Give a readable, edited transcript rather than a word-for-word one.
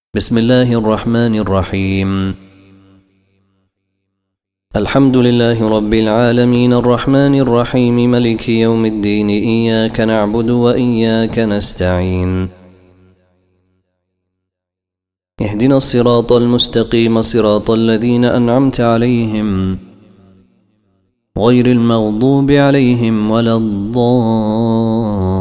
بسم الله الرحمن الرحيم. الحمد لله رب العالمين الرحمن الرحيم ملك يوم الدين إياك نعبد وإياك نستعين اهدنا الصراط المستقيم صراط الذين أنعمت عليهم غير المغضوب عليهم ولا الضالين